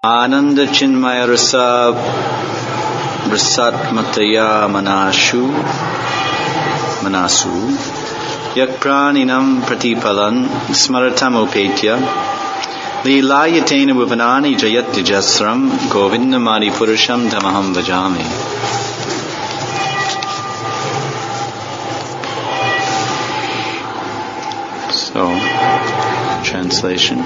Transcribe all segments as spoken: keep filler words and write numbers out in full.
Ananda Chinmaya Rasa Rasatmataya Manashu Manasu Yak Praninam Pratipalan Smaratamopetya Leelayatena Vivanani Jayat Dijasram Govindamadi Purusham Tamaham Vajami. So, translation.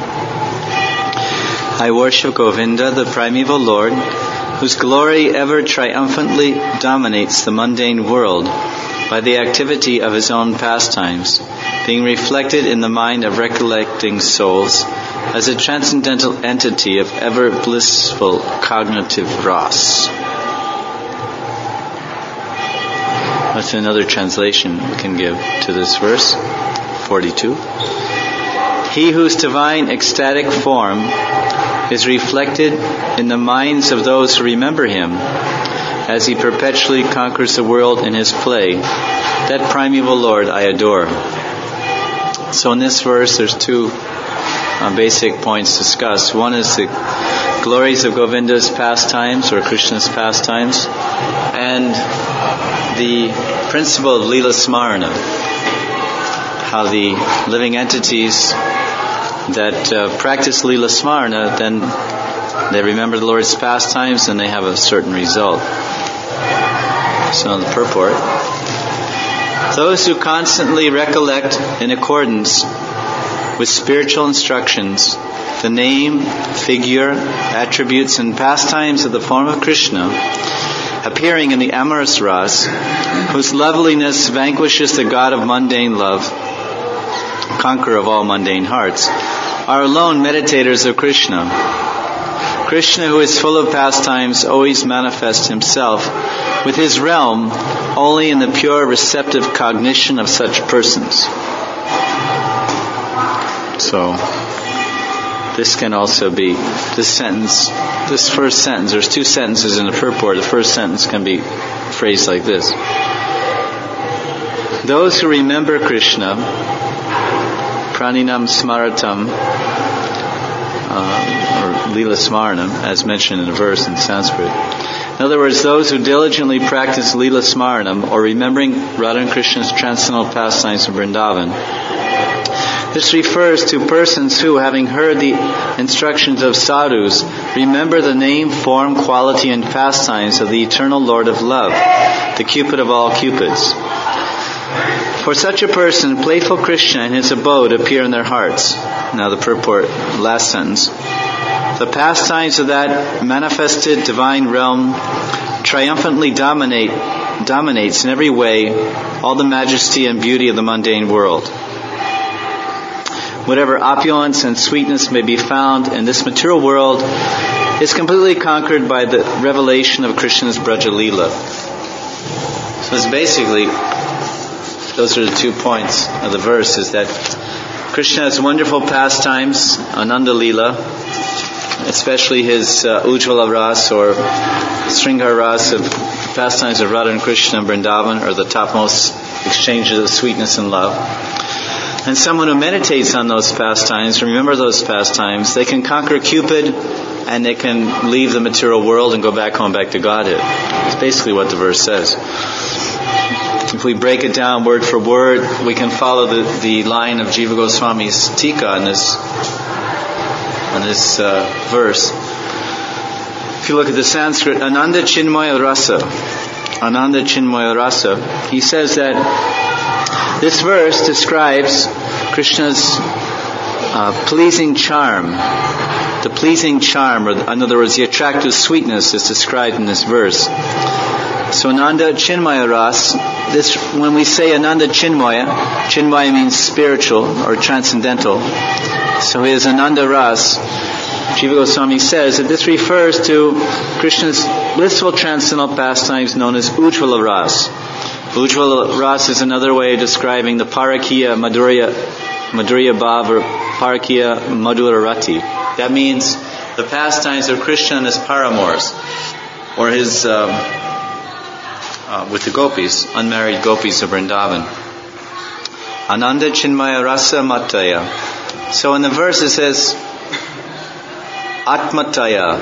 I worship Govinda, the primeval Lord, whose glory ever triumphantly dominates the mundane world by the activity of his own pastimes, being reflected in the mind of recollecting souls as a transcendental entity of ever blissful cognitive rasa. That's another translation we can give to this verse, forty-two. He whose divine ecstatic form is reflected in the minds of those who remember him as he perpetually conquers the world in his play, that primeval Lord I adore. So in this verse there's two uh, basic points discussed. One is the glories of Govinda's pastimes, or Krishna's pastimes, and the principle of Leela Smarana, how the living entities that uh, practice Leela Smarana, then they remember the Lord's pastimes and they have a certain result. So the purport. Those who constantly recollect in accordance with spiritual instructions the name, figure, attributes and pastimes of the form of Krishna appearing in the amorous rasa, whose loveliness vanquishes the god of mundane love, conqueror of all mundane hearts, are alone meditators of Krishna. Krishna, who is full of pastimes, always manifests himself with his realm only in the pure receptive cognition of such persons. So, this can also be, this sentence, this first sentence, there's two sentences in the purport. The first sentence can be phrased like this. Those who remember Krishna, Praninam Smaratam, uh, or Leela Smaranam, as mentioned in the verse in Sanskrit. In other words, those who diligently practice Leela Smaranam, or remembering Radha and Krishna's transcendental pastimes in Vrindavan. This refers to persons who, having heard the instructions of sadhus, remember the name, form, quality, and pastimes of the eternal Lord of love, the Cupid of all Cupids. For such a person, playful Krishna and his abode appear in their hearts. Now the purport, last sentence. The pastimes of that manifested divine realm triumphantly dominate, dominates in every way all the majesty and beauty of the mundane world. Whatever opulence and sweetness may be found in this material world is completely conquered by the revelation of Krishna's Braja Leela. So it's basically, those are the two points of the verse, is that Krishna has wonderful pastimes, Ananda Leela, especially his uh, Ujjvala Rasa or Sringar Rasa of pastimes of Radha and Krishna and Vrindavan, or the topmost exchanges of sweetness and love. And someone who meditates on those pastimes, remember those pastimes, they can conquer Cupid and they can leave the material world and go back home, back to Godhead. It's basically what the verse says. If we break it down word for word, we can follow the, the line of Jiva Goswami's Tika on this, on this uh, verse. If you look at the Sanskrit, Ananda Chinmaya Rasa, Ananda Chinmaya Rasa, he says that this verse describes Krishna's uh, pleasing charm. The pleasing charm, or in other words, the attractive sweetness is described in this verse. So Ananda Chinmaya Ras, this, when we say Ananda Chinmaya, Chinmaya means spiritual or transcendental. So his Ananda Ras, Jiva Goswami says that this refers to Krishna's blissful transcendental pastimes known as Ujjvala Ras. Ujjvala Ras is another way of describing the Parakiya Madhurya, Madhurya Bhav, or Parakiya Madhura Rati. That means the pastimes of Krishna and his paramours, or his, um, uh, with the gopis, unmarried gopis of Vrindavan. Ananda Chinmaya Rasa Mataya. So in the verse it says, Atmataya.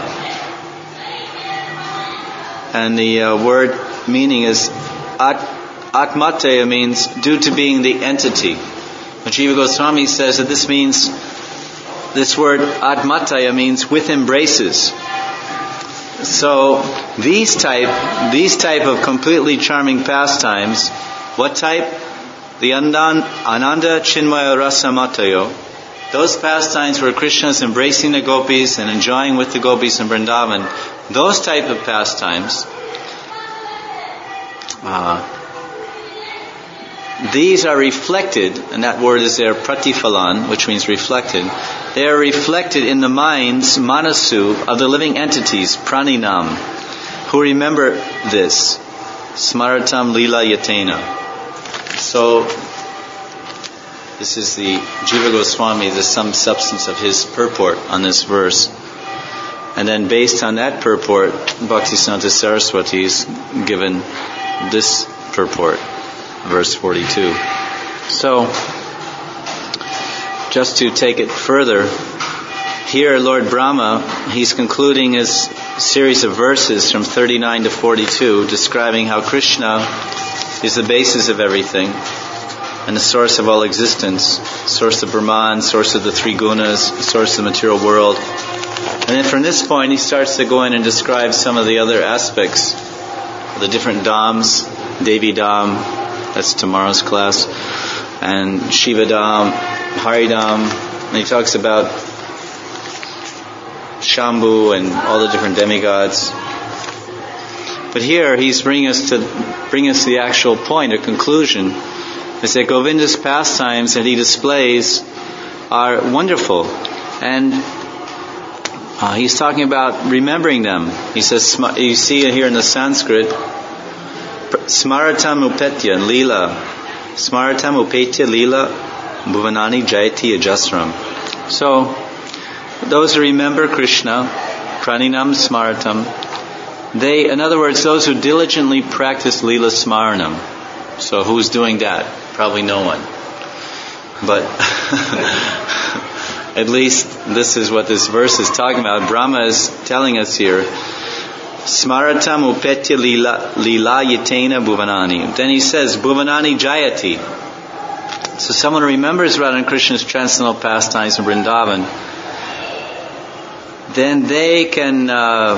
And the uh, word meaning is at, Atmataya means due to being the entity. Jiva Goswami says that this means, this word Atmataya means with embraces. So these type, these type of completely charming pastimes, what type? The Ananda, Ananda Chinmaya Rasa Matayo. Those pastimes where Krishna is embracing the gopis and enjoying with the gopis in Vrindavan, those type of pastimes, uh, these are reflected, and that word is there, pratifalan, which means reflected. They are reflected in the minds, manasu, of the living entities, praninam, who remember this. Smaratam lila yatena. So, this is the Jiva Goswami, the some substance of his purport on this verse. And then based on that purport, Bhaktisiddhanta Saraswati is given this purport, verse forty-two. So, just to take it further, here Lord Brahma, he's concluding his series of verses from thirty-nine to forty-two, describing how Krishna is the basis of everything and the source of all existence, source of Brahman, source of the three gunas, source of the material world. And then from this point he starts to go in and describe some of the other aspects of the different dhams, Devi Dham, that's tomorrow's class, and Shiva Dham, Hari Dham, and he talks about Shambhu and all the different demigods. But here he's bringing us to bring us to the actual point, a conclusion, is that Govinda's pastimes that he displays are wonderful, and uh, he's talking about remembering them. He says, you see it here in the Sanskrit, Smaratam upetya lila, Smaratam upetya lila, bhuvanani jayati ajasram. So, those who remember Krishna, praninam smaratam, they, in other words, those who diligently practice lila smaranam. So who's doing that? Probably no one. But at least this is what this verse is talking about. Brahma is telling us here, smaratam upetya lila, lila yatena bhuvanani. Then he says, bhuvanani jayati. So someone who remembers Radha and Krishna's transcendental pastimes in Vrindavan, then they can, uh,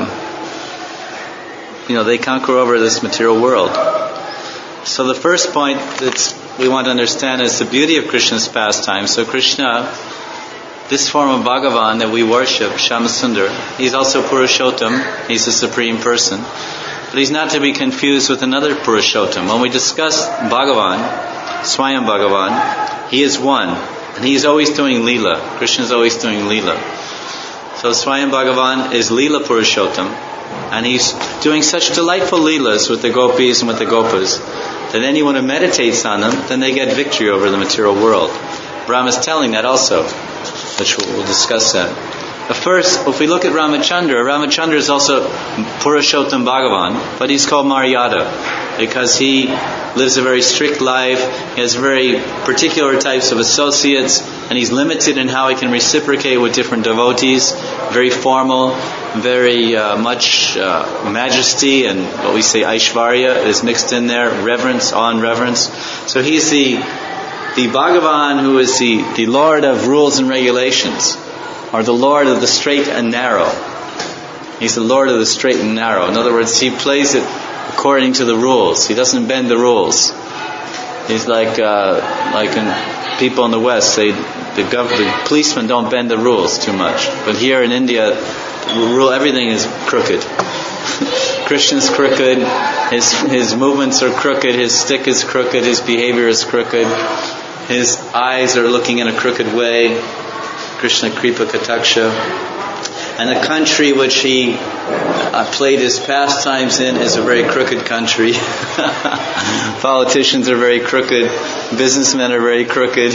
you know, they conquer over this material world. So the first point that we want to understand is the beauty of Krishna's pastimes. So Krishna, this form of Bhagavan that we worship, Shyamasundar, he's also Purushottam, he's the Supreme Person. But he's not to be confused with another Purushottam. When we discuss Bhagavan, Swayam Bhagavan, he is one, and he is always doing Leela. Krishna is always doing Leela. So Swayam Bhagavan is Leela Purushottam, and he's doing such delightful Leelas with the gopis and with the gopas, that anyone who meditates on them, then they get victory over the material world. Brahma is telling that also, which we'll, we'll discuss that. But first, if we look at Ramachandra, Ramachandra is also Purushottam Bhagavan, but he's called Maryada, because he lives a very strict life, he has very particular types of associates, and he's limited in how he can reciprocate with different devotees, very formal, very uh, much uh, majesty, and what we say Aishvarya is mixed in there, reverence, awe and reverence. So he's the the Bhagavan who is the, the Lord of rules and regulations, or the Lord of the straight and narrow. He's the Lord of the straight and narrow. In other words, he plays it according to the rules. He doesn't bend the rules. He's like uh, like in people in the West, they the, gov- the policemen don't bend the rules too much. But here in India, rule everything is crooked. Krishna's crooked. His his movements are crooked. His stick is crooked. His behavior is crooked. His eyes are looking in a crooked way. Krishna Kripa Kataksha. And the country which he uh, played his pastimes in is a very crooked country. Politicians are very crooked. Businessmen are very crooked.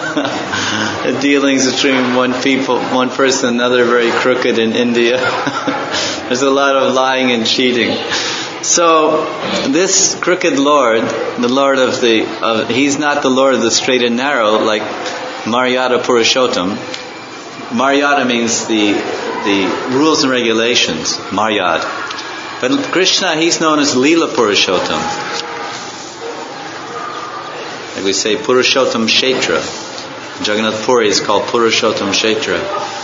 The dealings between one people, one person and another are very crooked in India. There's a lot of lying and cheating. So this crooked Lord, the Lord of the, of, he's not the Lord of the straight and narrow like Maryada Purushottam. Maryada means the the rules and regulations, Maryad. But Krishna, he's known as Leela Purushottam. Like we say, Purushottam Kshetra. Jagannath Puri is called Purushottam Kshetra.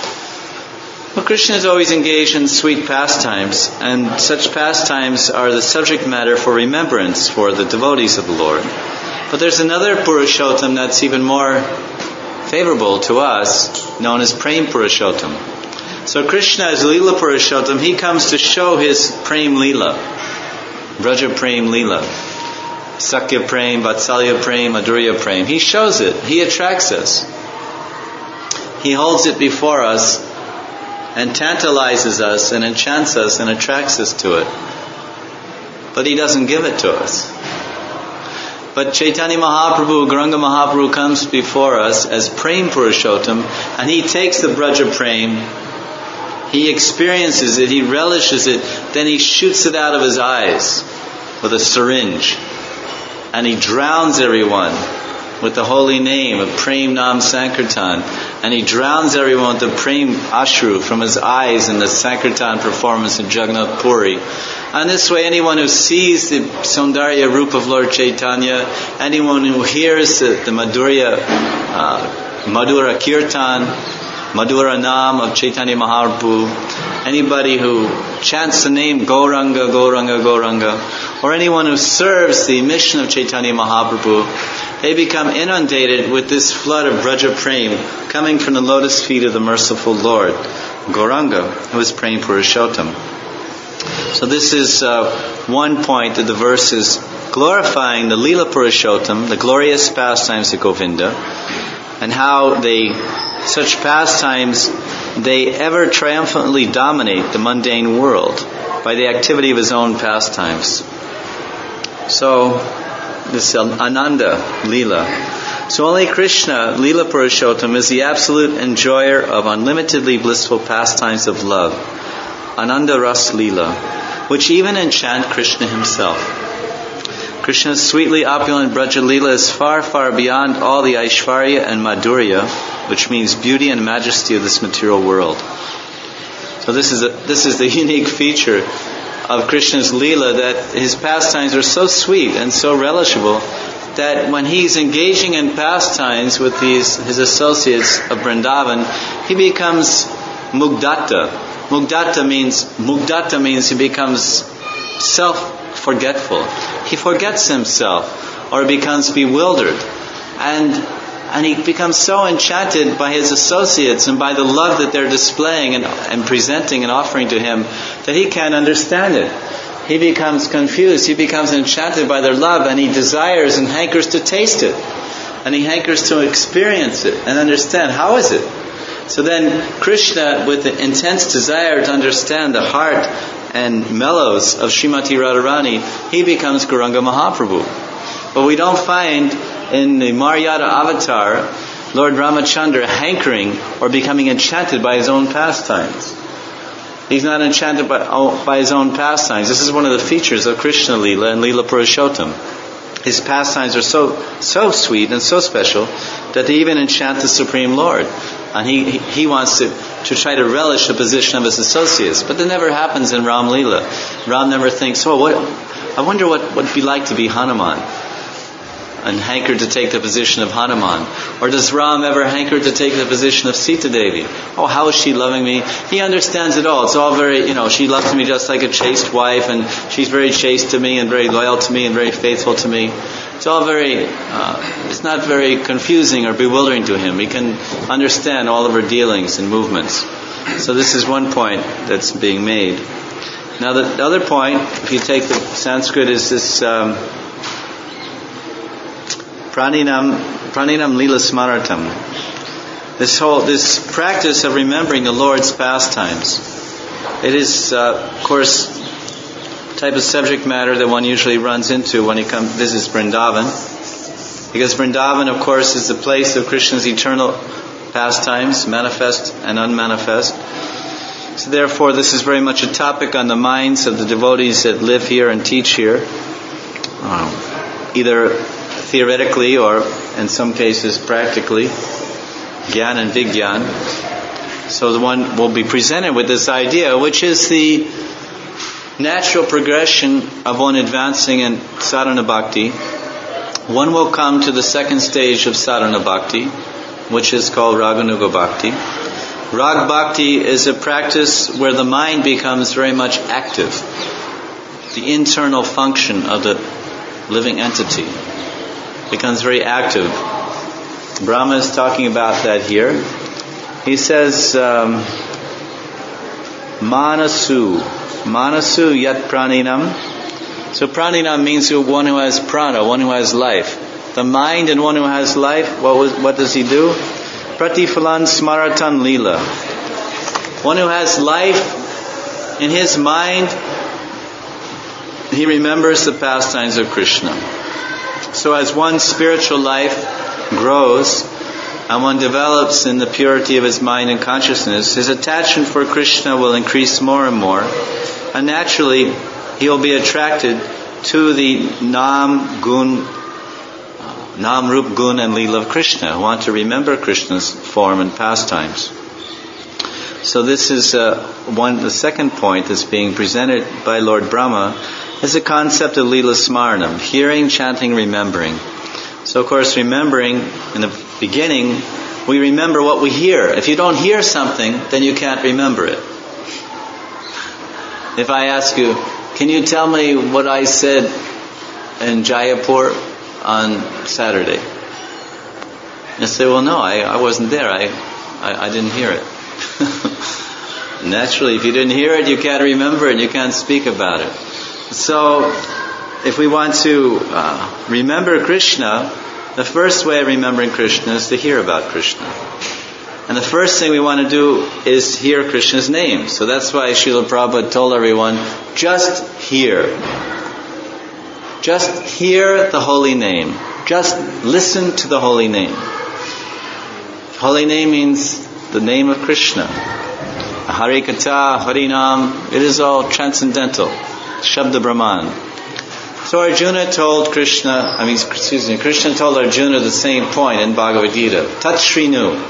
Well, Krishna is always engaged in sweet pastimes, and such pastimes are the subject matter for remembrance for the devotees of the Lord. But there's another Purushottam that's even more favorable to us, known as Prem Purushottam. So Krishna is Leela Purushottam. He comes to show his Prem Leela, Braja Prem Leela, Sakya Prem, Vatsalya Prem, Madhurya Prem. He shows it. He attracts us. He holds it before us and tantalizes us and enchants us and attracts us to it. But he doesn't give it to us. But Chaitanya Mahaprabhu, Gauranga Mahaprabhu comes before us as Prem Purushottam, and he takes the Braja Prem, he experiences it, he relishes it, then he shoots it out of his eyes with a syringe, and he drowns everyone with the holy name of Prem Nam Sankirtan, and he drowns everyone with the Prem Ashru from his eyes in the Sankirtan performance in Jagannath Puri. And this way, anyone who sees the Saundarya Rupa of Lord Chaitanya, anyone who hears the, the Madhurya, uh, Madhura Kirtan, Madhura Nam of Chaitanya Mahaprabhu, anybody who chants the name Gauranga, Gauranga, Gauranga, or anyone who serves the mission of Chaitanya Mahaprabhu, they become inundated with this flood of Braja Prem coming from the lotus feet of the merciful Lord, Gauranga, who is Prem Purushottam. So this is uh, one point of the verses glorifying the Leela Purushottam, the glorious pastimes of Govinda, and how they, such pastimes, they ever triumphantly dominate the mundane world by the activity of his own pastimes. So, this Ananda Leela. So only Krishna, Leela Purushottam, is the absolute enjoyer of unlimitedly blissful pastimes of love, Ananda Ras Leela, which even enchant Krishna himself. Krishna's sweetly opulent Braja Leela is far, far beyond all the Aishvarya and Madhurya, which means beauty and majesty of this material world. So this is a, this is the unique feature of Krishna's Leela, that his pastimes are so sweet and so relishable that when he's engaging in pastimes with these his associates of Vrindavan, he becomes Mugdata. Mugdata means Mugdata means he becomes self-forgetful. He forgets himself or becomes bewildered, and and he becomes so enchanted by his associates and by the love that they're displaying and, and presenting and offering to him that he can't understand it. He becomes confused. He becomes enchanted by their love, and he desires and hankers to taste it, and he hankers to experience it and understand how is it. So then Krishna, with the intense desire to understand the heart and mellows of Srimati Radharani, he becomes Gauranga Mahaprabhu. But we don't find in the Maryada avatar Lord Ramachandra hankering or becoming enchanted by his own pastimes. He's not enchanted by, by his own pastimes. This is one of the features of Krishna Leela and Leela Purushottam. His pastimes are so so sweet and so special that they even enchant the Supreme Lord. And he he wants to, to try to relish the position of his associates. But that never happens in Ram Leela. Ram never thinks, oh, what, I wonder what it would be like to be Hanuman, and hanker to take the position of Hanuman. Or does Ram ever hanker to take the position of Sita Devi? Oh, how is she loving me? He understands it all. It's all very, you know, she loves me just like a chaste wife, and she's very chaste to me and very loyal to me and very faithful to me. It's all very, uh, it's not very confusing or bewildering to him. He can understand all of her dealings and movements. So this is one point that's being made. Now the, the other point, if you take the Sanskrit, is this um, Praninam, Praninam Leela Smaratam. This whole, this practice of remembering the Lord's pastimes. It is, uh, of course, type of subject matter that one usually runs into when he comes visits Vrindavan, because Vrindavan, of course, is the place of Krishna's eternal pastimes, manifest and unmanifest. So therefore, this is very much a topic on the minds of the devotees that live here and teach here, um, either theoretically or, in some cases, practically, Gyan and Vigyan. So the one will be presented with this idea, which is the natural progression of one advancing in sadhana bhakti. One will come to the second stage of sadhana bhakti, which is called raganuga bhakti. Rag bhakti is a practice where the mind becomes very much active. The internal function of the living entity becomes very active. Brahma is talking about that here. He says, um, Manasu. Manasu yat praninam. So praninam means one who has prana, one who has life. The mind and one who has life, what, was, what does he do? Pratifalan smaratan lila. One who has life in his mind, he remembers the pastimes of Krishna. So as one's spiritual life grows and one develops in the purity of his mind and consciousness, his attachment for Krishna will increase more and more. And naturally, he will be attracted to the Nam, Gun, Nam, Rup, Gun and Leela of Krishna, who want to remember Krishna's form and pastimes. So this is uh, one. The second point that's being presented by Lord Brahma is the concept of Leela Smaranam, hearing, chanting, remembering. So of course, remembering, in the beginning, we remember what we hear. If you don't hear something, then you can't remember it. If I ask you, can you tell me what I said in Jaipur on Saturday? You say, well, no, I, I wasn't there. I, I, I didn't hear it. Naturally, if you didn't hear it, you can't remember it, you can't speak about it. So, if we want to uh, remember Krishna, the first way of remembering Krishna is to hear about Krishna. And the first thing we want to do is hear Krishna's name. So that's why Srila Prabhupada told everyone, just hear. Just hear the holy name. Just listen to the holy name. Holy name means the name of Krishna. Hari Katha, Harinam, it is all transcendental. Shabda Brahman. So Arjuna told Krishna, I mean, excuse me, Krishna told Arjuna the same point in Bhagavad Gita. Tat Shrinu.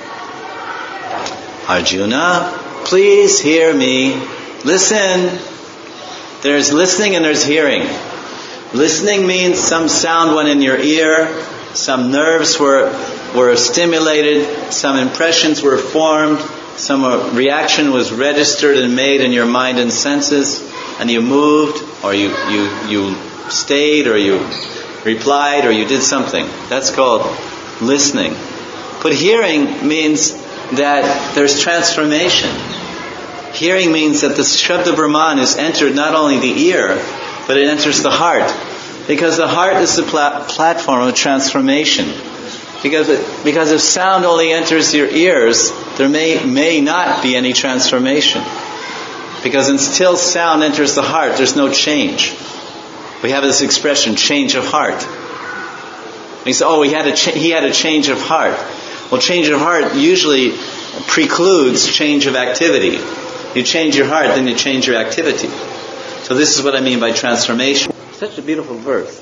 Arjuna, please hear me. Listen. There's listening and there's hearing. Listening means some sound went in your ear, some nerves were were stimulated, some impressions were formed, some reaction was registered and made in your mind and senses, and you moved, or you, you, you stayed, or you replied, or you did something. That's called listening. But hearing means that there's transformation. Hearing means that the Shabda Brahman is entered not only the ear, but it enters the heart. Because the heart is the pla- platform of transformation. Because it, because if sound only enters your ears, there may may not be any transformation. Because until sound enters the heart, there's no change. We have this expression, change of heart. And he said, oh, he had a cha- he had a change of heart. Well, change of heart usually precludes change of activity. You change your heart, then you change your activity. So this is what I mean by transformation. Such a beautiful verse.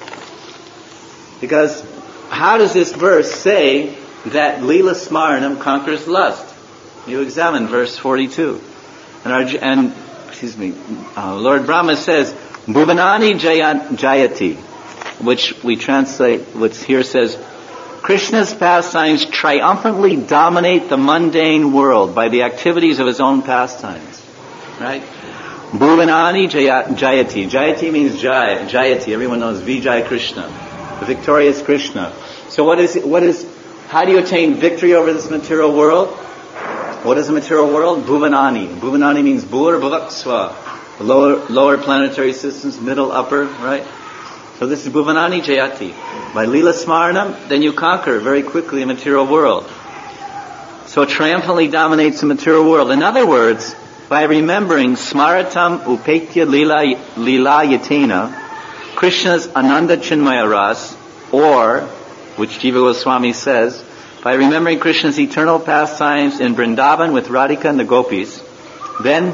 Because how does this verse say that Leela Smaranam conquers lust? You examine verse forty-two. And, our, and excuse me, uh, Lord Brahma says, Bhuvanani Jayati, which we translate, which here says, Krishna's pastimes triumphantly dominate the mundane world by the activities of his own pastimes. Right? Bhuvanani Jayati. Jayati means Jai. Jayati. Everyone knows Vijay Krishna. The victorious Krishna. So what is, what is, how do you attain victory over this material world? What is the material world? Bhuvanani. Bhuvanani means Bhur Bhuvaksva. The lower, lower planetary systems, middle, upper, right? So this is Bhuvanani Jayati. By Leela Smaranam, then you conquer very quickly the material world. So it triumphantly dominates the material world. In other words, by remembering Smaratam Upetya Lila, Lila Yatena, Krishna's Ananda Chinmaya Ras, or, which Jiva Goswami says, by remembering Krishna's eternal pastimes in Vrindavan with Radhika and the Gopis, then,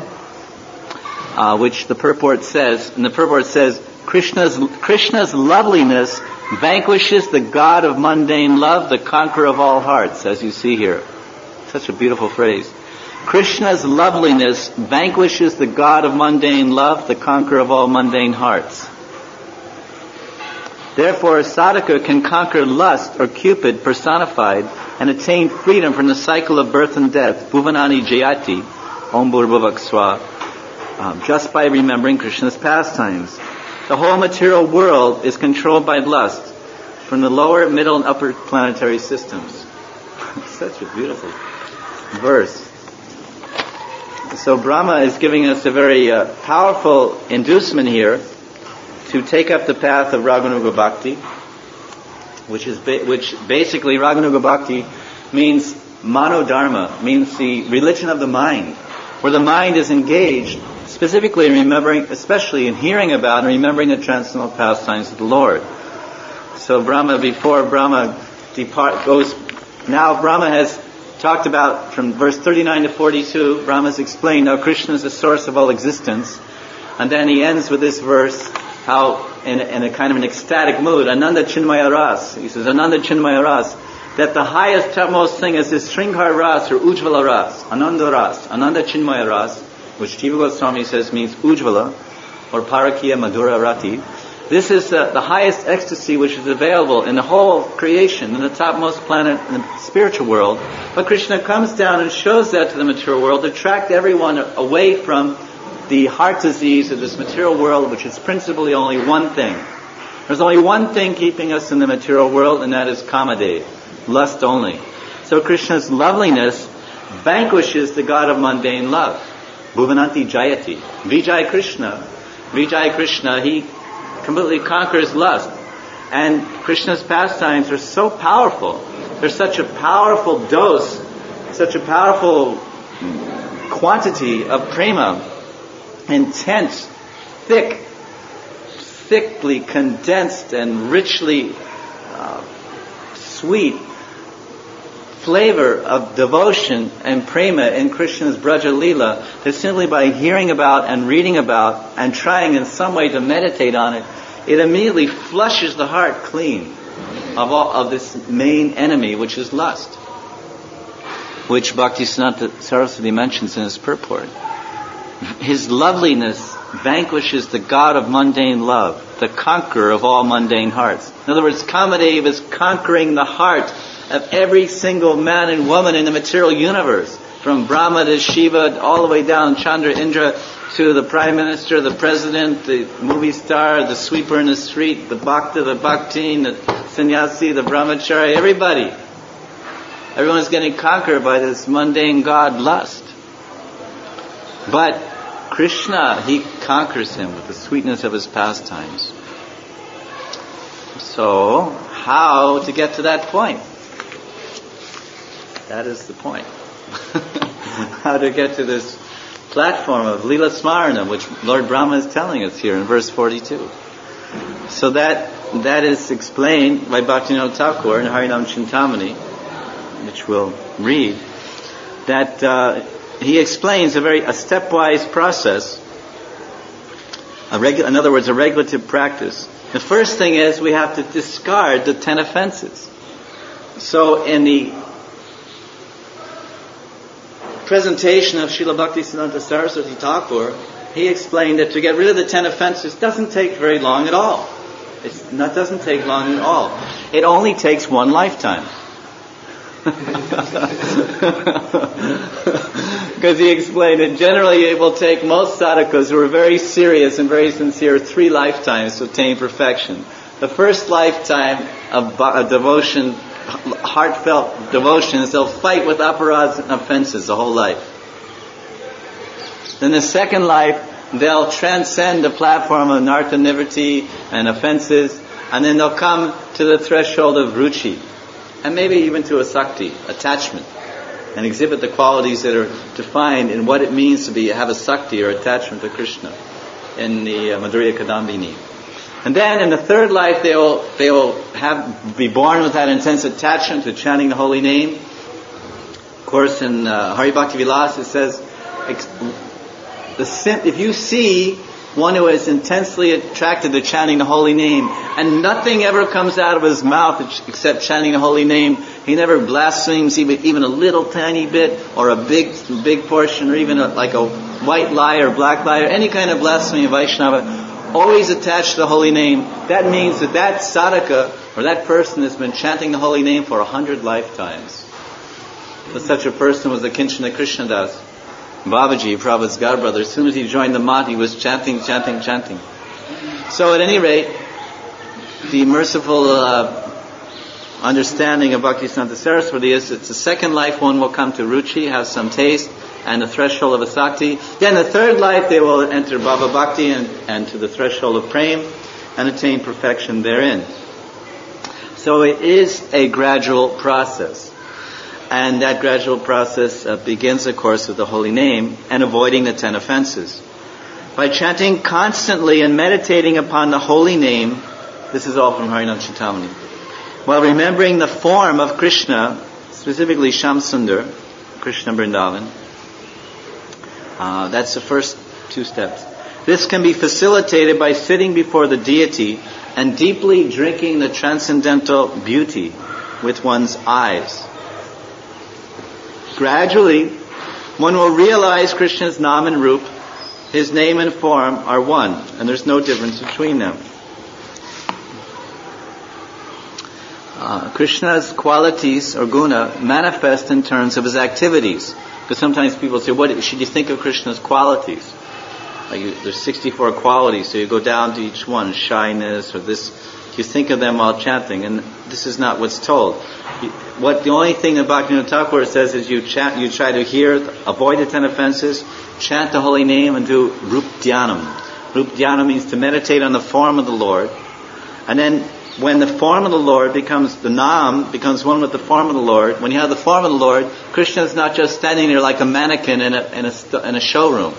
uh, which the purport says, and the purport says, Krishna's, Krishna's loveliness vanquishes the god of mundane love, the conqueror of all hearts, as you see here. Such a beautiful phrase. Krishna's loveliness vanquishes the god of mundane love, the conqueror of all mundane hearts. Therefore, a sadhaka can conquer lust or Cupid personified and attain freedom from the cycle of birth and death, bhuvanani jayati, om bhurbhuvak swa, um, just by remembering Krishna's pastimes. The whole material world is controlled by lust from the lower, middle, and upper planetary systems. Such a beautiful verse. So Brahma is giving us a very uh, powerful inducement here to take up the path of Raganuga Bhakti, which is ba- which basically Raganuga Bhakti means manodharma, means the religion of the mind, where the mind is engaged specifically in remembering, especially in hearing about and remembering the transcendental pastimes of the Lord. So Brahma, before Brahma depart, goes, now Brahma has talked about from verse thirty-nine to forty-two, Brahma has explained how Krishna is the source of all existence, and then he ends with this verse, how in, in a kind of an ecstatic mood, Ananda Chinmaya Ras, he says, Ananda Chinmaya Ras, that the highest, topmost thing is this Sringhar Ras or Ujjvala Ras, Ananda Ras, Ananda Chinmaya Ras, which Jiva Goswami says means Ujjvala, or Parakiya Madhura Rati. This is uh, the highest ecstasy which is available in the whole creation, in the topmost planet, in the spiritual world. But Krishna comes down and shows that to the material world to attract everyone away from the heart disease of this material world, which is principally only one thing. There's only one thing keeping us in the material world, and that is Kamadev, lust only. So Krishna's loveliness vanquishes the god of mundane love. Bhuvananti Jayati. Vijay Krishna. Vijay Krishna, he completely conquers lust. And Krishna's pastimes are so powerful. There's such a powerful dose, such a powerful quantity of prema, intense, thick, thickly condensed and richly uh, sweet flavor of devotion and prema in Krishna's Braja Leela, that simply by hearing about and reading about and trying in some way to meditate on it, it immediately flushes the heart clean of all of this main enemy, which is lust, which Bhaktisiddhanta Saraswati mentions in his purport. His loveliness vanquishes the god of mundane love, the conqueror of all mundane hearts. In other words, Kamadev is conquering the heart of every single man and woman in the material universe, from Brahma to Shiva, all the way down Chandra Indra to the Prime Minister, the President, the movie star, the sweeper in the street, the Bhakta, the Bhaktin, the Sannyasi, the Brahmachari, everybody. Everyone's getting conquered by this mundane god lust. But Krishna, he conquers him with the sweetness of his pastimes. So, how to get to that point? That is the point. How to get to this platform of Leela Smarana, which Lord Brahma is telling us here in verse forty-two. So that that is explained by Bhaktivinoda Thakur in Harinam Chintamani, which we'll read, that uh, he explains a very a stepwise process, a regu- in other words, a regulative practice. The first thing is we have to discard the ten offenses. So in the presentation of Srila Bhaktisiddhanta Saraswati Thakur, he explained that to get rid of the ten offenses doesn't take very long at all. It doesn't take long at all. It only takes one lifetime. Because he explained that generally it will take most sadhakas who are very serious and very sincere three lifetimes to attain perfection. The first lifetime of, of devotion, heartfelt devotions, they'll fight with aparads and offenses the whole life. Then the second life, they'll transcend the platform of narta nivritti and offenses, and then they'll come to the threshold of ruchi, and maybe even to a sakti, attachment, and exhibit the qualities that are defined in what it means to be have a sakti or attachment to Krishna in the uh, Madhurya Kadambini. And then in the third life, they will they will have be born with that intense attachment to chanting the holy name. Of course, in uh, Hari Bhakti Vilas it says, the sim- if you see one who is intensely attracted to chanting the holy name, and nothing ever comes out of his mouth except chanting the holy name. He never blasphemes even, even a little tiny bit, or a big big portion, or even a, like a white lie or black lie, or any kind of blasphemy of Vaishnava, always attached to the holy name. That means that that sadhaka, or that person, has been chanting the holy name for a hundred lifetimes. So such a person was the Kinchana Krishnadas. Babaji, Prabhupada's godbrother, as soon as he joined the mat, he was chanting, chanting, chanting. So at any rate, the merciful uh, understanding of Bhaktisiddhanta Saraswati is it's the second life one will come to Ruchi, have some taste, and the threshold of Asakti. Then the third life they will enter Bhava Bhakti and, and to the threshold of Prem and attain perfection therein. So it is a gradual process. And that gradual process uh, begins, of course, with the holy name and avoiding the ten offenses. By chanting constantly and meditating upon the holy name, this is all from Harinam Chintamani, while remembering the form of Krishna, specifically Shamsundar, Krishna Vrindavan, uh, that's the first two steps. This can be facilitated by sitting before the deity and deeply drinking the transcendental beauty with one's eyes. Gradually, one will realize Krishna's Nam and Rup, his name and form, are one, and there's no difference between them. Uh, Krishna's qualities or guna manifest in terms of his activities. Because sometimes people say, what should you think of Krishna's qualities? Like you, there's sixty-four qualities, so you go down to each one, shyness or this. You think of them while chanting, and this is not what's told. What the only thing that Bhaktivinoda Thakur says is you chant, you try to hear, avoid the ten offenses, chant the holy name, and do Rup Dhyanam. Rup Dhyanam means to meditate on the form of the Lord, and then when the form of the Lord becomes, the Nam becomes one with the form of the Lord. When you have the form of the Lord, Krishna is not just standing there like a mannequin in a in a, in a showroom.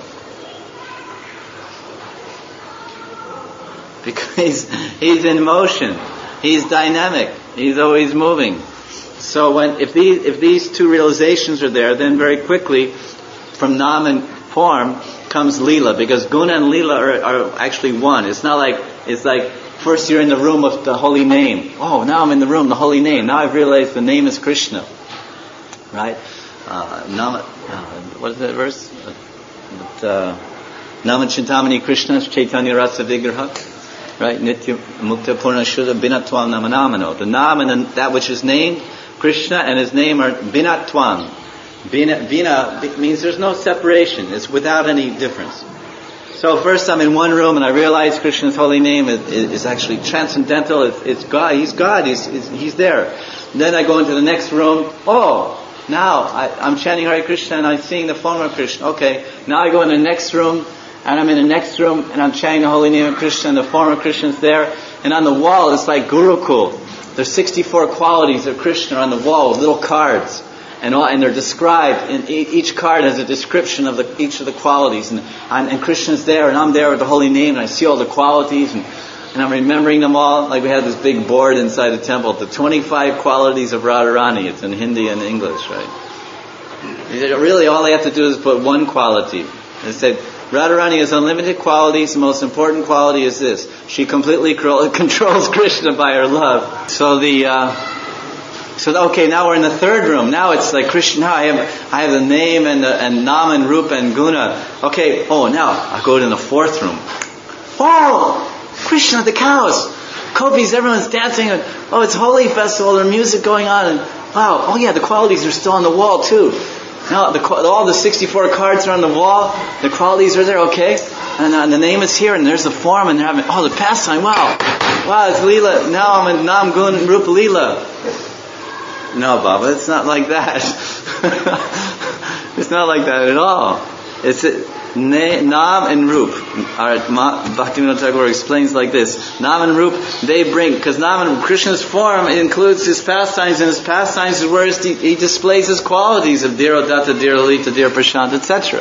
Because he's, he's in motion, he's dynamic, he's always moving. So when if these if these two realizations are there, then very quickly from Nam and form comes Lila, because Guna and Lila are, are actually one. It's not like it's like first you're in the room of the holy name. Oh, now I'm in the room, the holy name. Now I've realized the name is Krishna, right? Uh, Nam, uh, what is that verse? Uh, Nama Chintamani Krishna Chaitanya Rasa Vigraha. Right, Nitya Mukta Purna Shuddha Binatwam Namanamano. The Nam and the, that which is named, Krishna and his name are Binatwam. Bina, Bina means there's no separation. It's without any difference. So first I'm in one room and I realize Krishna's holy name is, is actually transcendental. It's, it's God. He's God. He's, he's, he's there. And then I go into the next room. Oh, now I, I'm chanting Hare Krishna and I'm seeing the form of Krishna. Okay, now I go in the next room. And I'm in the next room, and I'm chanting the holy name of Krishna, and the form of Krishna is there. And on the wall, it's like Gurukul. There's sixty-four qualities of Krishna on the wall with little cards. And all, and they're described, and each card has a description of the, each of the qualities. And, and, and Krishna's there, and I'm there with the holy name, and I see all the qualities, and, and I'm remembering them all. Like we have this big board inside the temple, the twenty-five qualities of Radharani. It's in Hindi and English, right? Really, all they have to do is put one quality. They said, Radharani has unlimited qualities. The most important quality is this: she completely controls Krishna by her love. So the, uh, so okay, now we're in the third room. Now it's like Krishna. Now I have, I have the name and the, and Nam and Rupa and Guna. Okay, oh now I go to the fourth room. Oh, Krishna, the cows, Gopis, everyone's dancing. And, oh, it's Holi festival. There's music going on. And wow, oh yeah, the qualities are still on the wall too. Now, the, all the sixty-four cards are on the wall. The qualities are there, okay? And, uh, and the name is here, and there's the form, and they're having, oh, the pastime, wow. Wow, it's Leela. Now I'm in Nam Gun Rupa Leela. No, Baba, it's not like that. It's not like that at all. It's ne, Nam and Rup. Bhaktivinoda Thakur explains like this: Nam and Rup, they bring, because Nam and Krishna's form includes his pastimes, and his pastimes is where he, he displays his qualities of Dhira Datta, Dhira Lalita, Dhira Prashant, et cetera.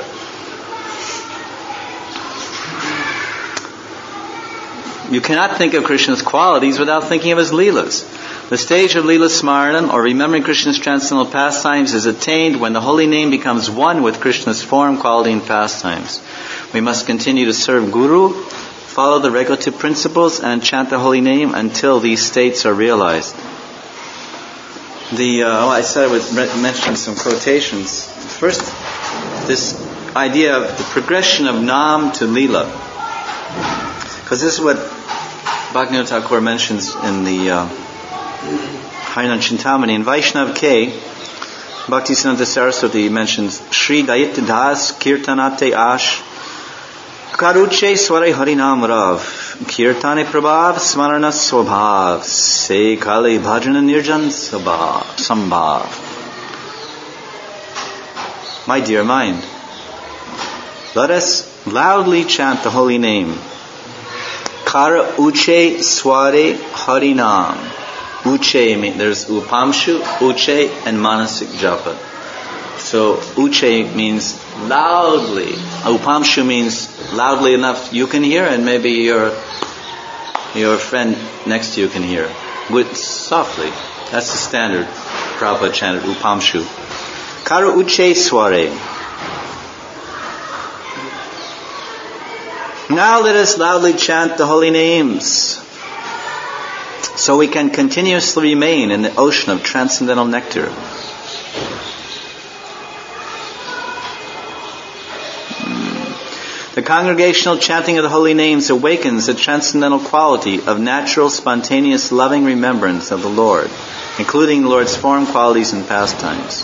You cannot think of Krishna's qualities without thinking of his Leelas. The stage of Leela Smaranam, or remembering Krishna's transcendental pastimes, is attained when the holy name becomes one with Krishna's form, quality, and pastimes. We must continue to serve Guru, follow the regulative principles, and chant the holy name until these states are realized. The uh, well, I said I would re- mention some quotations. First, this idea of the progression of Nam to Leela. Because this is what Bhaktivinoda Thakur mentions in the uh, Harinam Chintamani. In Vaishnav K, Bhaktisiddhanta Saraswati mentions Shri Dayit Das Kirtanate Ash Karuche Sware Harinam Rav Kirtane Prabhav Smarana Swabhav Se Kali Bhajana Nirjan Sambhav. My dear mind, let us loudly chant the holy name. Kara Uche Sware Harinam. Uche means there's Upamshu, Uche, and Manasik Japa. So Uche means loudly. Upamshu means loudly enough you can hear, and maybe your your friend next to you can hear. With softly. That's the standard. Prabhupada chanted Upamshu. Kara Uche Sware. Now let us loudly chant the holy names, so we can continuously remain in the ocean of transcendental nectar. The congregational chanting of the holy names awakens the transcendental quality of natural, spontaneous, loving remembrance of the Lord, including the Lord's form, qualities, and pastimes.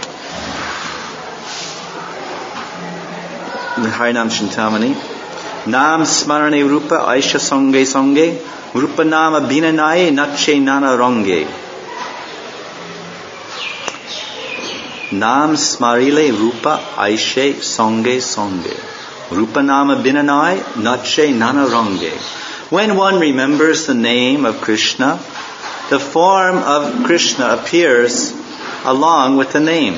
The Harinam Chintamani. Nam Smarane Rupa Aisha Songe Songe Rupa Nama Binanaye Nache Nana Ronge. Nam Smarile Rupa Aishe Songe Songe Rupa Nama Binanaye Nache Nana Ronge. When one remembers the name of Krishna, the form of Krishna appears along with the name.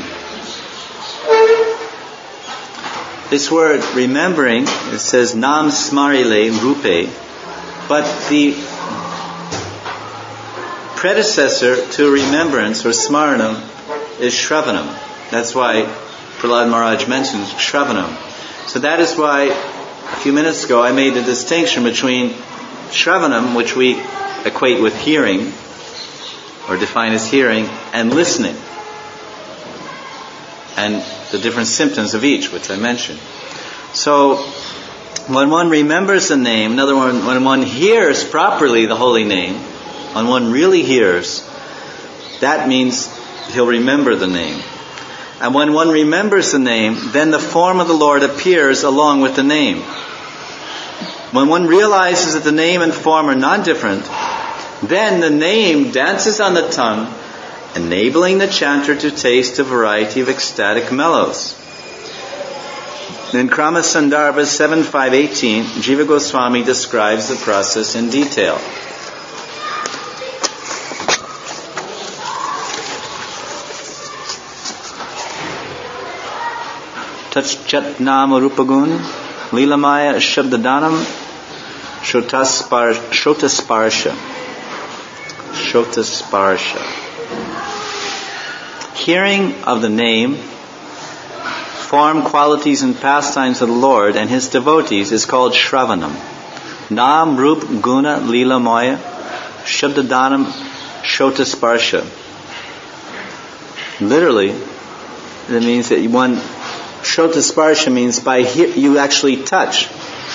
This word remembering, it says Nam Smarile Rupe, but the predecessor to remembrance or Smaranam is Shravanam. That's why Prahlad Maharaj mentions Shravanam. So that is why a few minutes ago I made the distinction between Shravanam, which we equate with hearing or define as hearing, and listening, and the different symptoms of each, which I mentioned. So, when one remembers the name, in other words, when one hears properly the holy name, when one really hears, that means he'll remember the name. And when one remembers the name, then the form of the Lord appears along with the name. When one realizes that the name and form are non-different, then the name dances on the tongue, enabling the chanter to taste a variety of ecstatic mellows. In Krama Sandarbha seven five eighteen, Jiva Goswami describes the process in detail. Tachat Nama Rupagun Lilamaya Shabdadanam Shotasparsha Shotasparsha. Hearing of the name, form, qualities, and pastimes of the Lord and His devotees is called Shravanam. Nam, Rup, Guna, Lila, Maya, Shabdadanam, Shotasparsha. Literally, that means that one, Shotasparsha means by hear, you actually touch.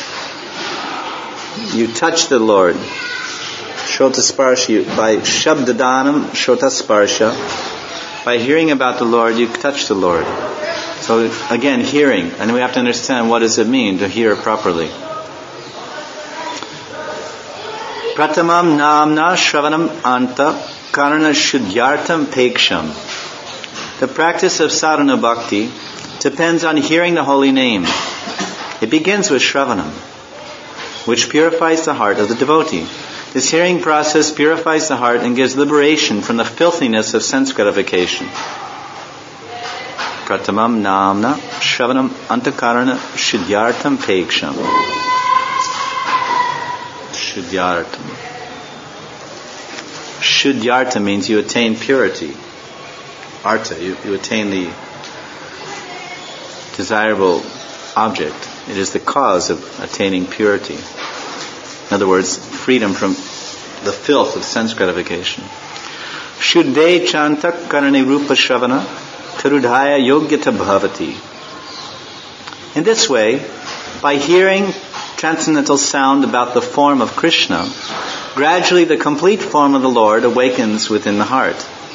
You touch the Lord. Shotasparsha, by Shabdadanam, Shotasparsha. By hearing about the Lord, you touch the Lord. So again, hearing, and we have to understand what does it mean to hear properly. Pratamam namna shravanam anta karana shuddhyartam peksham. The practice of sadhana bhakti depends on hearing the holy name. It begins with shravanam, which purifies the heart of the devotee. This hearing process purifies the heart and gives liberation from the filthiness of sense gratification. Pratamam namna shravanam antakarana shuddhyartam peksham. Shuddhyartam. Shuddhyartam means you attain purity. Artha, you, you attain the desirable object. It is the cause of attaining purity. In other words, freedom from the filth of sense gratification. Shuddhe chantak karane rupa shravana tarudhaya yogyata bhavati. In this way, by hearing transcendental sound about the form of Krishna, gradually the complete form of the Lord awakens within the heart.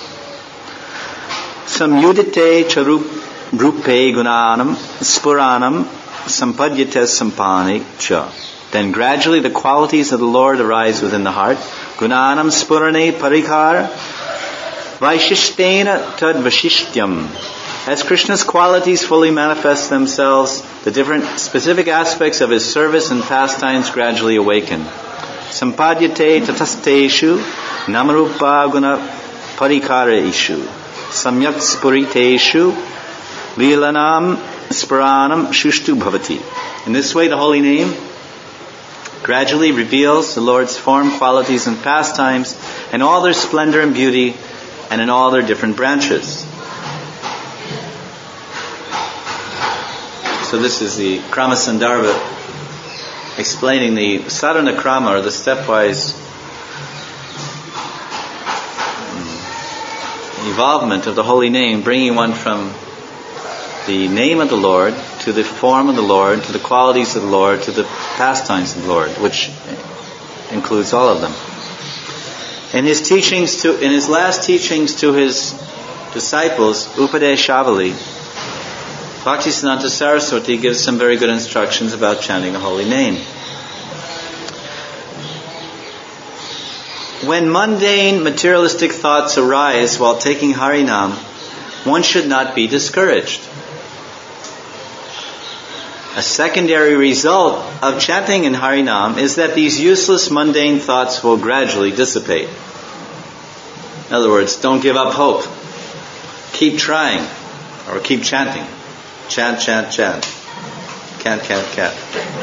Samyudite charup rupe gunanam spuranam sampadyate sampani cha. Then gradually the qualities of the Lord arise within the heart. Gunanam spurane parikar vaishishtena tad vashishyam. As Krishna's qualities fully manifest themselves, the different specific aspects of his service and pastimes gradually awaken. Sampadyate tatasteshu namarupa guna parikareshu samyak spuriteshu lilanam sparanam shushtu bhavati. In this way, the holy name gradually reveals the Lord's form, qualities, and pastimes in all their splendor and beauty and in all their different branches. So this is the Krama Sandarbha explaining the sadhana krama, or the stepwise evolvement of the holy name, bringing one from the name of the Lord to the form of the Lord, to the qualities of the Lord, to the pastimes of the Lord, which includes all of them. In his teachings to, in his last teachings to his disciples, Upadeshavali, Bhaktisiddhanta Saraswati gives some very good instructions about chanting the holy name. When mundane, materialistic thoughts arise while taking Harinam, one should not be discouraged. A secondary result of chanting in Harinam is that these useless, mundane thoughts will gradually dissipate. In other words, don't give up hope. Keep trying, or keep chanting. Chant, chant, chant. Can't, can't, can't.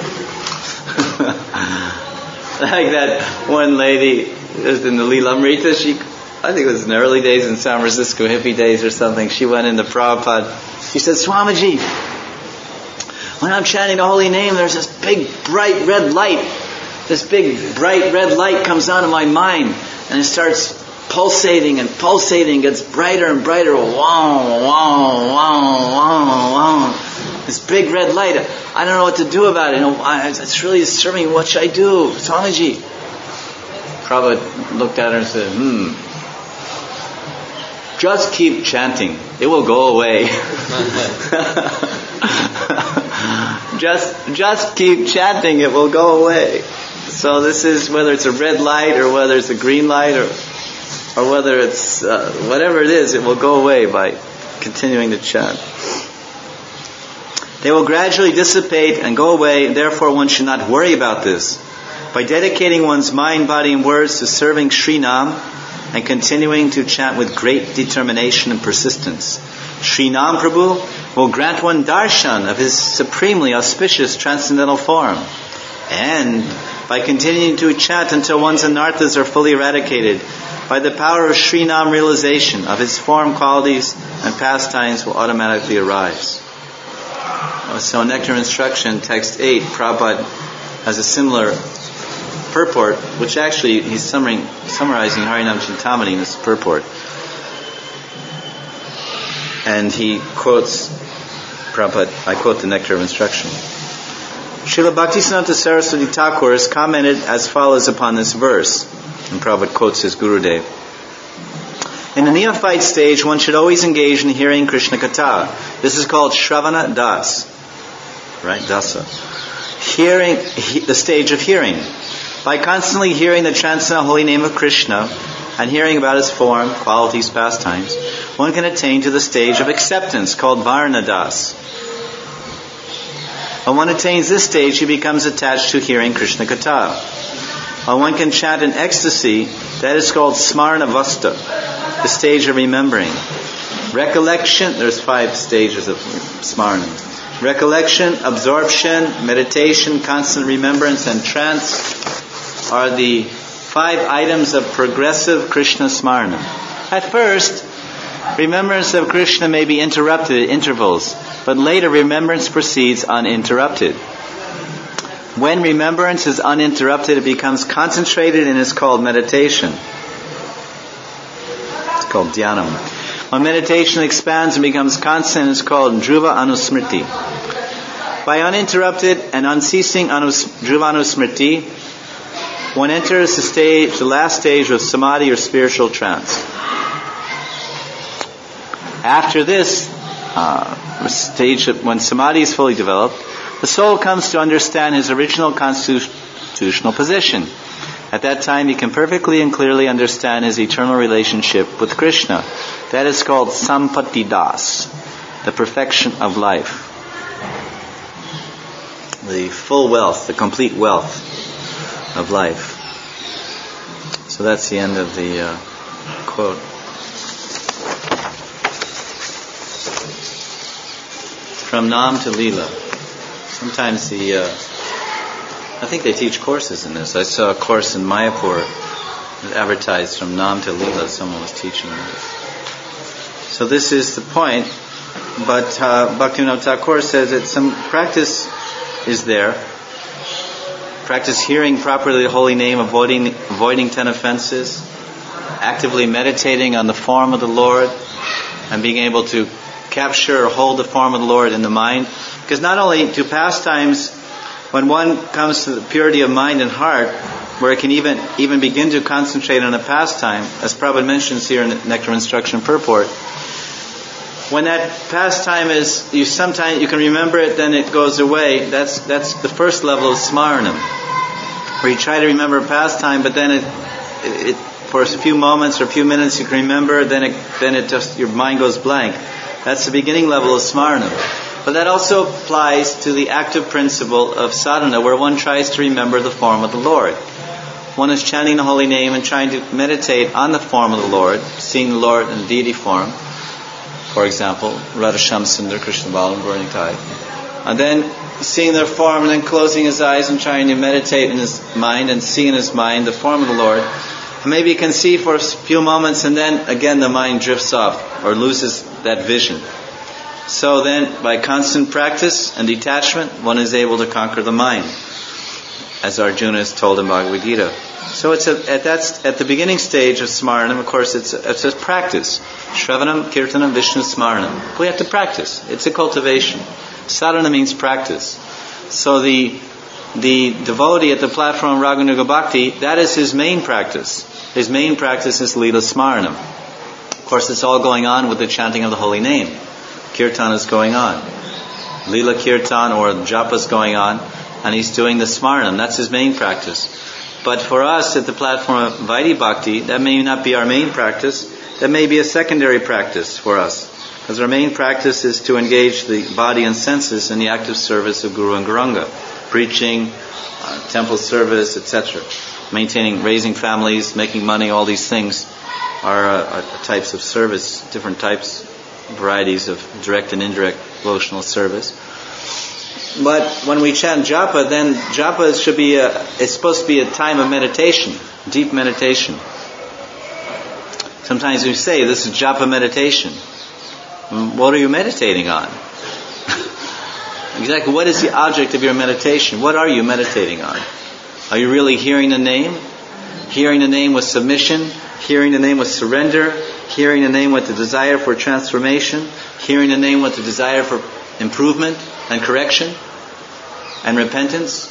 Like that one lady in the Lilamrita, she, I think it was in the early days in San Francisco, hippie days or something, she went into Prabhupada. She said, Swamiji, when I'm chanting the holy name, there's this big, bright red light. This big, bright red light comes out of my mind, and it starts pulsating and pulsating, gets brighter and brighter. Wow, wow, wow, wow, wow. This big red light. I don't know what to do about it. It's really disturbing me. What should I do? Swamiji. Prabhupada looked at her and said, hmm, just keep chanting. It will go away. just, just keep chanting. It will go away. So this is whether it's a red light or whether it's a green light or or whether it's uh, whatever it is, it will go away by continuing to chant. They will gradually dissipate and go away, and therefore one should not worry about this. By dedicating one's mind, body, and words to serving Sri Nam and continuing to chant with great determination and persistence, Sri Nam Prabhu will grant one darshan of his supremely auspicious transcendental form. And by continuing to chant until one's anarthas are fully eradicated, by the power of Sri Nam realization of his form, qualities, and pastimes will automatically arise. So Nectar of Instruction, text eight, Prabhupada has a similar purport, which actually he's summarizing, summarizing Harinam Chintamani in this purport. And he quotes Prabhupada, I quote the Nectar of Instruction. Srila Bhaktisiddhanta Saraswati Thakur has commented as follows upon this verse. And Prabhupada quotes his Gurudev. In the neophyte stage, one should always engage in hearing Krishna Katha. This is called Shravana Das. Right? Dasa. Hearing, he, the stage of hearing. By constantly hearing the transcendental holy name of Krishna and hearing about his form, qualities, pastimes, one can attain to the stage of acceptance called Varna Das. When one attains this stage, he becomes attached to hearing Krishna Katha. When one can chant in ecstasy, that is called Smarana Vasta, the stage of remembering. Recollection, there's five stages of Smarana. Recollection, absorption, meditation, constant remembrance, and trance are the five items of progressive Krishna Smarana. At first, remembrance of Krishna may be interrupted at intervals, but later remembrance proceeds uninterrupted. When remembrance is uninterrupted, it becomes concentrated and is called meditation. It's called dhyanam. When meditation expands and becomes constant, it's called dhruva anusmriti. By uninterrupted and unceasing anus, dhruva anusmriti, one enters the stage, the last stage of samadhi or spiritual trance. After this uh, stage, when samadhi is fully developed, the soul comes to understand his original constitutional position. At that time, he can perfectly and clearly understand his eternal relationship with Krishna. That is called sampatti das, the perfection of life. The full wealth, the complete wealth of life. So that's the end of the uh, quote. From Nam to Leela. Sometimes the, uh, I think they teach courses in this. I saw a course in Mayapur advertised from Nam to Leela. Someone was teaching this. So this is the point. But uh, Bhaktivinoda Thakur says that some practice is there. Practice hearing properly the holy name, avoiding avoiding ten offenses, actively meditating on the form of the Lord, and being able to capture or hold the form of the Lord in the mind. Because not only do pastimes, when one comes to the purity of mind and heart, where it can even even begin to concentrate on a pastime, as Prabhupada mentions here in the Nectar of Instruction Purport, when that pastime is, you sometimes you can remember it, then it goes away. That's that's the first level of smaranam, where you try to remember a pastime, but then it, it, it for a few moments or a few minutes you can remember, then it then it just your mind goes blank. That's the beginning level of smaranam. But that also applies to the active principle of sadhana, where one tries to remember the form of the Lord. One is chanting the holy name and trying to meditate on the form of the Lord, seeing the Lord in deity form. For example, Radha Shamsundar, Krishna Balan, Burnikai. And then seeing their form and then closing his eyes and trying to meditate in his mind and see in his mind the form of the Lord. And maybe you can see for a few moments and then again the mind drifts off or loses that vision. So then, by constant practice and detachment, one is able to conquer the mind, as Arjuna is told in Bhagavad Gita. So it's a, at that at the beginning stage of smaranam. Of course, it's a, it's a practice. Shravanam, Kirtanam, Vishnu Smaranam. We have to practice. It's a cultivation. Sadhana means practice. So the the devotee at the platform of Raganuga Bhakti, that is his main practice. His main practice is Leela Smaranam. Of course, it's all going on with the chanting of the holy name. Kirtan is going on. Leela Kirtan or Japa is going on, and he's doing the Smaranam. That's his main practice. But for us at the platform of Vaidhi Bhakti, that may not be our main practice. That may be a secondary practice for us. Because our main practice is to engage the body and senses in the active service of Guru and Gauranga. Preaching, uh, temple service, et cetera. Maintaining, raising families, making money, all these things are uh, are types of service, different types, varieties of direct and indirect devotional service. But when we chant japa, then japa should be a, it's supposed to be a time of meditation, deep meditation. Sometimes we say this is japa meditation. What are you meditating on? Exactly, what is the object of your meditation? What are you meditating on? Are you really hearing the name? Hearing the name with submission? Hearing the name with surrender? Hearing the name with the desire for transformation? Hearing the name with the desire for improvement and correction and repentance?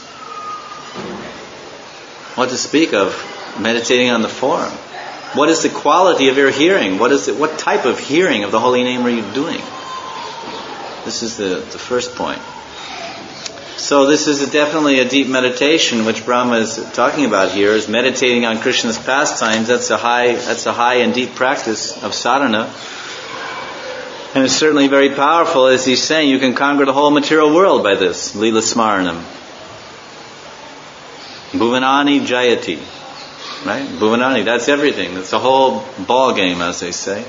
What to speak of meditating on the form? What is the quality of your hearing? What is it? What type of hearing of the holy name are you doing? This is the, the first point. So this is a, definitely a deep meditation, which Brahma is talking about here, is meditating on Krishna's pastimes. That's a high, that's a high and deep practice of sadhana. And it's certainly very powerful, as he's saying, you can conquer the whole material world by this, Leela Smaranam. Bhuvanani Jayati. Right? Bhuvanani, that's everything. That's the whole ball game, as they say.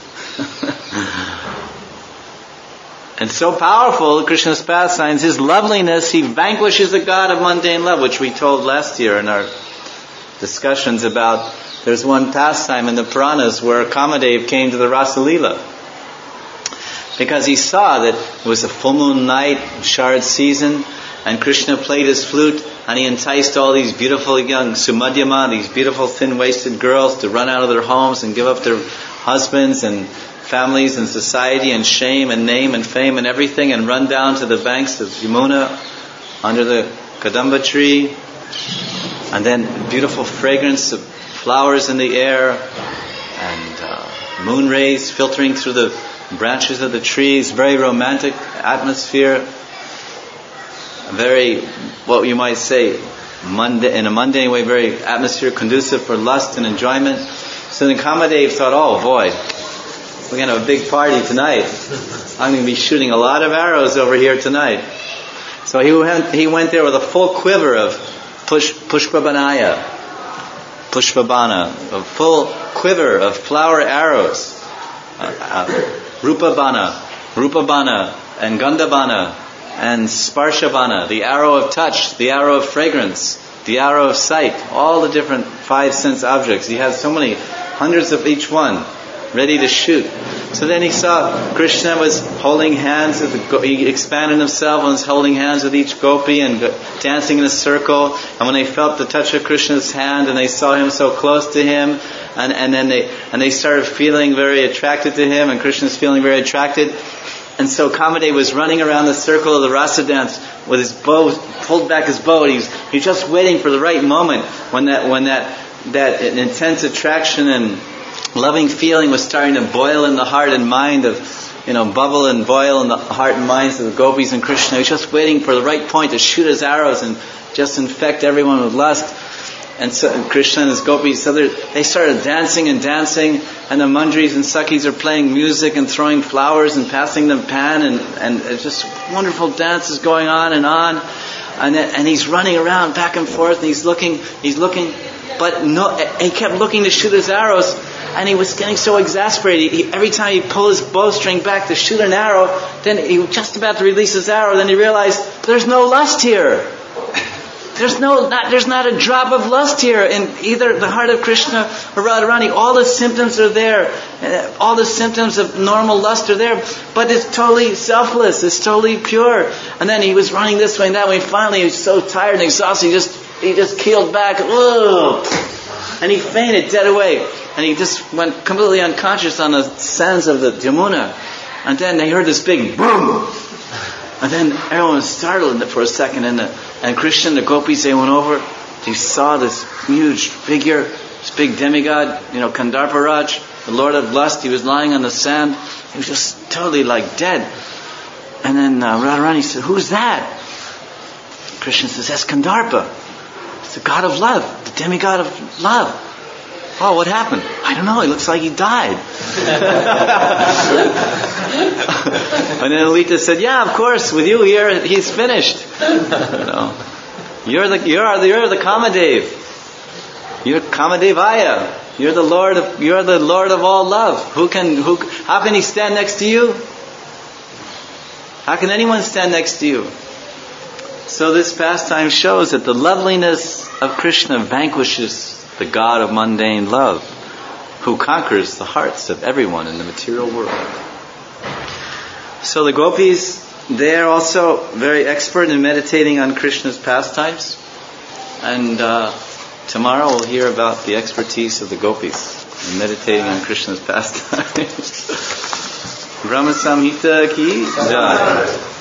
And so powerful, Krishna's pastimes, his loveliness, he vanquishes the god of mundane love, which we told last year in our discussions about, there's one pastime in the Puranas where Kamadev came to the Rasa Leela. Because he saw that it was a full moon night, Sharad season, and Krishna played his flute, and he enticed all these beautiful young Sumadhyama, these beautiful thin-waisted girls, to run out of their homes and give up their husbands and families and society and shame and name and fame and everything, and run down to the banks of Yamuna under the Kadamba tree. And then beautiful fragrance of flowers in the air, and uh, moon rays filtering through the branches of the trees. Very romantic atmosphere. Very, what you might say, munda- in a mundane way, very atmosphere conducive for lust and enjoyment. So then Kamadev thought, oh boy, we're going to have a big party tonight. I'm going to be shooting a lot of arrows over here tonight. So he went, he went there with a full quiver of push, pushpabanaya, pushpabana, a full quiver of flower arrows. Uh, uh, rupabana, rupabana, and gandhabana, and sparshabana, the arrow of touch, the arrow of fragrance, the arrow of sight, all the different five sense objects. He has so many, hundreds of each one, ready to shoot. So then he saw Krishna was holding hands with the, he expanded himself and was holding hands with each gopi and dancing in a circle. And when they felt the touch of Krishna's hand and they saw him so close to him, and, and then they and they started feeling very attracted to him, and Krishna's feeling very attracted. And so Kamadev was running around the circle of the rasa dance with his bow, pulled back his bow. He's he's just waiting for the right moment when that when that that intense attraction and loving feeling was starting to boil in the heart and mind of, you know, bubble and boil in the heart and minds of the gopis and Krishna. He was just waiting for the right point to shoot his arrows and just infect everyone with lust. And so and Krishna and his gopis, so they started dancing and dancing, and the mandris and sakhis are playing music and throwing flowers and passing them pan, and, and it's just wonderful dances going on and on. And then, and he's running around back and forth, and he's looking, he's looking, but no, he kept looking to shoot his arrows, and he was getting so exasperated. He, every time he pulled his bowstring back to shoot an arrow, then he was just about to release his arrow, then he realized, there's no lust here. There's no, not, there's not a drop of lust here in either the heart of Krishna or Radharani. All the symptoms are there. All the symptoms of normal lust are there. But it's totally selfless. It's totally pure. And then he was running this way and that way. Finally, he was so tired and exhausted. He just, he just keeled back. Ugh! And he fainted dead away. And he just went completely unconscious on the sands of the Yamuna. And then they heard this big boom. And then everyone was startled for a second, and the, and Krishna and the gopis, they went over. They saw this huge figure, this big demigod, you know, Kandarparaj, the Lord of Lust. He was lying on the sand. He was just totally like dead. And then uh, Radharani said, "Who's that?" Krishna says, "That's Kandarpa. It's the god of love, the demigod of love." "Oh, what happened?" "I don't know. He looks like he died." And then Alita said, "Yeah, of course. With you here, he's finished. You know, you're the you're the you're the Kamadev. You're Kamadevaya. You're the Lord of you're the Lord of all love. Who can who? How can he stand next to you? How can anyone stand next to you?" So this pastime shows that the loveliness of Krishna vanquishes the God of mundane love, who conquers the hearts of everyone in the material world. So the gopis, they're also very expert in meditating on Krishna's pastimes. And uh, tomorrow we'll hear about the expertise of the gopis in meditating on Krishna's pastimes. Brahma Samhita ki jai.